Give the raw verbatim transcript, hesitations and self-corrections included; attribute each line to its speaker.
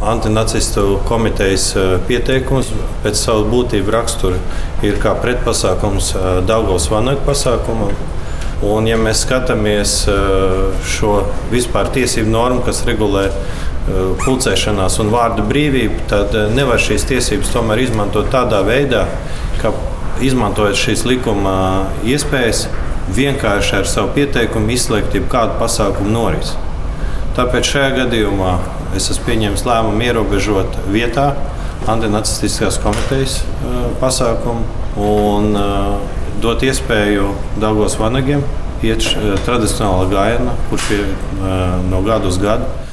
Speaker 1: Antinacistu komitejas pieteikums pēc savu būtību rakstura ir kā pretpasākums Daugavas vanagu pasākumam. Un, ja mēs skatāmies šo vispār tiesību normu, kas regulē pulcēšanās un vārda brīvību, tad nevar šīs tiesības tomēr izmantot tādā veidā, ka izmantojot šīs likuma iespējas, vienkārši ar savu pieteikumu izslēgt jebkādu pasākumu norisi. Tāpēc šajā gadījumā es esmu pieņēmis lēmumu ierobežot vietā antinacistiskās komitejas pasākumu un dot iespēju Daugavas vanagiem iet tradicionālā gājienā, kurš ir no gada uz gadu